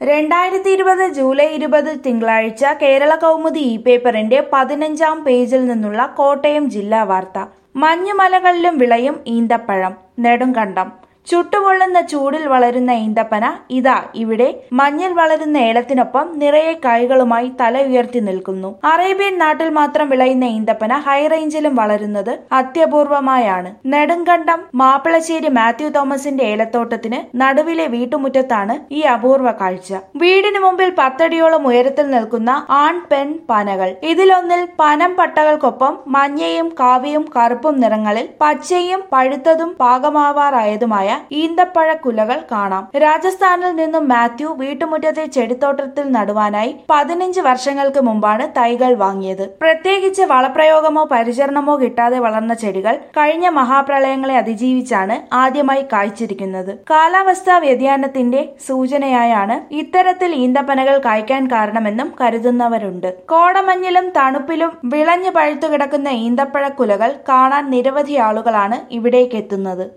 2020 July 20 തിങ്കളാഴ്ച കേരള കൗമുദി പേപ്പറിന്റെ 15-ാം പേജിൽ നിന്നുള്ള കോട്ടയം ജില്ലാ വാർത്ത. മഞ്ഞുമലകളിലും വിളയും ഈന്തപ്പഴം. നെടുങ്കണ്ടം. ചുട്ടുപൊള്ളുന്ന ചൂടിൽ വളരുന്ന ഈന്തപ്പന ഇതാ ഇവിടെ മഞ്ഞിൽ വളരുന്ന ഏലത്തിനൊപ്പം നിറയെ കായ്കളുമായി തല ഉയർത്തി നിൽക്കുന്നു. അറേബ്യൻ നാട്ടിൽ മാത്രം വിളയുന്ന ഈന്തപ്പന ഹൈറേഞ്ചിലും വളരുന്നത് അത്യപൂർവമായാണ്. നെടുങ്കണ്ടം മാപ്പിളശ്ശേരി മാത്യു തോമസിന്റെ ഏലത്തോട്ടത്തിന് നടുവിലെ വീട്ടുമുറ്റത്താണ് ഈ അപൂർവ കാഴ്ച. വീടിന് മുമ്പിൽ 10 അടിയോളം ഉയരത്തിൽ നിൽക്കുന്ന ആൺ പെൺ പനകൾ. ഇതിലൊന്നിൽ പനം പട്ടകൾക്കൊപ്പം മഞ്ഞയും കാവിയും കറുപ്പും നിറങ്ങളിൽ പച്ചയും പഴുത്തതും പാകമാവാറായതുമായ ഈന്തപ്പഴക്കുലകൾ കാണാം. രാജസ്ഥാനിൽ നിന്നും മാത്യു വീട്ടുമുറ്റത്തെ ചെടിത്തോട്ടത്തിൽ നടുവാനായി 15 വർഷങ്ങൾക്ക് മുമ്പാണ് തൈകൾ വാങ്ങിയത്. പ്രത്യേകിച്ച് വളപ്രയോഗമോ പരിചരണമോ കിട്ടാതെ വളർന്ന ചെടികൾ കഴിഞ്ഞ മഹാപ്രളയങ്ങളെ അതിജീവിച്ചാണ് ആദ്യമായി കായ്ച്ചിരിക്കുന്നത്. കാലാവസ്ഥാ വ്യതിയാനത്തിന്റെ സൂചനയായാണ് ഇത്തരത്തിൽ ഈന്തപ്പനകൾ കായ്ക്കാൻ കാരണമെന്നും കരുതുന്നവരുണ്ട്. കോടമഞ്ഞിലും തണുപ്പിലും വിളഞ്ഞു പഴുത്തു കിടക്കുന്ന ഈന്തപ്പഴക്കുലകൾ കാണാൻ നിരവധി ആളുകളാണ് ഇവിടേക്കെത്തുന്നത്.